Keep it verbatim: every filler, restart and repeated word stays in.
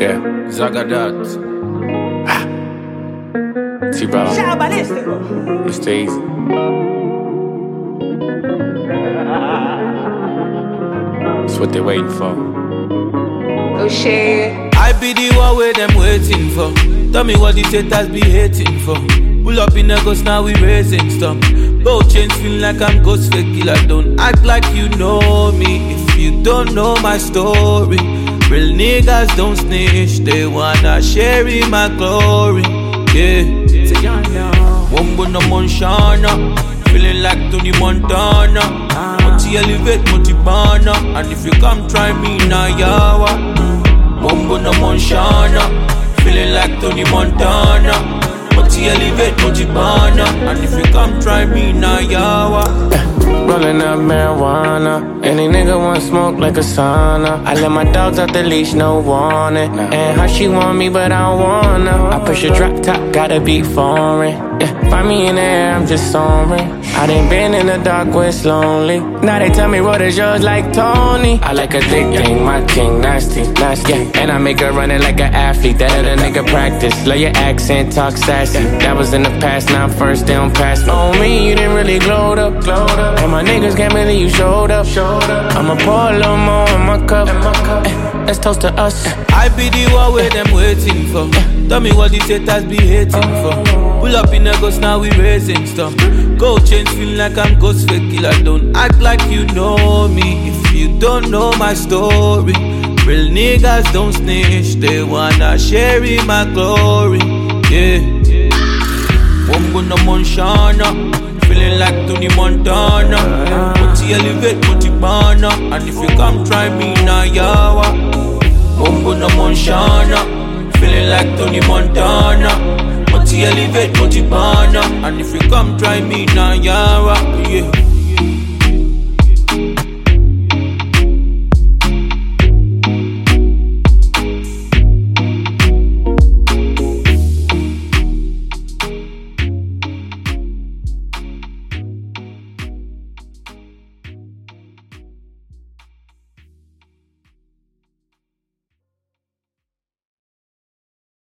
Yeah, Zagadat. Ah. T-Ball. It's too easy. That's what they're waiting for. Oh shit. I be the one where them waiting for. Tell me what these haters be hating for. Pull up in a ghost, now we raising stuff. Both chains feel like I'm ghost fake killer. Don't act like you know me if you don't know my story. Real niggas don't snitch, they wanna share in my glory. Yeah, Wombo no Monshana, feeling like Tony Montana. Multi elevate, multi banner, and if you come try me now, yawa. Wombo no Monshana, feeling like Tony Montana. Multi elevate, multi banner, and if you come try me now, yawa. Rolling up marijuana. Any nigga want smoke like a sauna. I let my dogs out the leash, no warning. And how she want me, but I don't wanna. I push a drop top, gotta be foreign. Yeah, find me in the air, I'm just soaring. I done been in the dark where it's lonely. Now they tell me what is yours like Tony. I like a thick thing, my king, nasty, nasty. Yeah, and I make her run it like an athlete. That other nigga practice. Love your accent, talk sassy. That was in the past, now I'm first, they don't pass me. On me, you didn't really glowed up, glowed up. And my niggas can't believe you showed up, showed up. I'ma pour a little more in my cup. In my cup. Eh, let's toast to us. I be the one where them waiting for. Tell me what these haters be hating for. Pull up in a ghost, now we raising stuff. Gold chains feel like I'm ghost fake killer. Don't act like you know me if you don't know my story. Real niggas don't snitch, they wanna share in my glory. Yeah, Wombo no Monshana, feeling like Tony Montana. Multi elevate, multi banner, and if you come try me now, yawa. Wombo no Monshana, feeling like Tony Montana. Multi elevate, multi banner, and if you come try me now, yawa. Yeah.